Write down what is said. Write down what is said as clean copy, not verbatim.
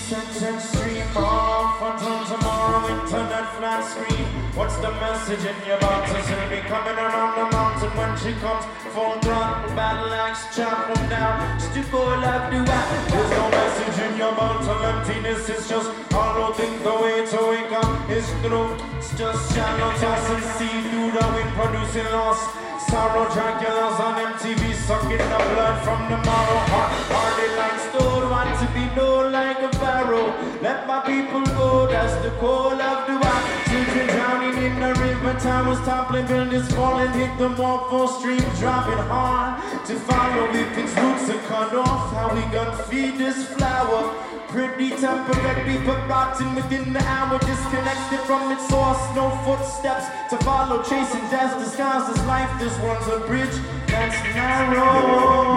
Sentence stream off until tomorrow, internet flat screen. What's the message in your box? She'll be coming around the mountain when she comes. Full throttle, battle axe, chop them down. Stick all love do I. There's no message in your bottle, emptiness is just hollow. Think the way to wake up is through. It's just shallow toss and see through the wind producing loss. Sorrow, Dracula's on MTV, sucking the blood from the marrow. Hardy like stone, want to be known like a pharaoh. Let my people go, that's the call of the wild. Children drowning in the river, towers toppling, buildings falling, hit the morpho stream, dropping hard. To follow if its roots are cut off, how we gonna feed this flower? Pretty temporary, but rotten within the hour, disconnected from its source. No footsteps to follow, chasing death disguised as life. This one's a bridge that's narrow.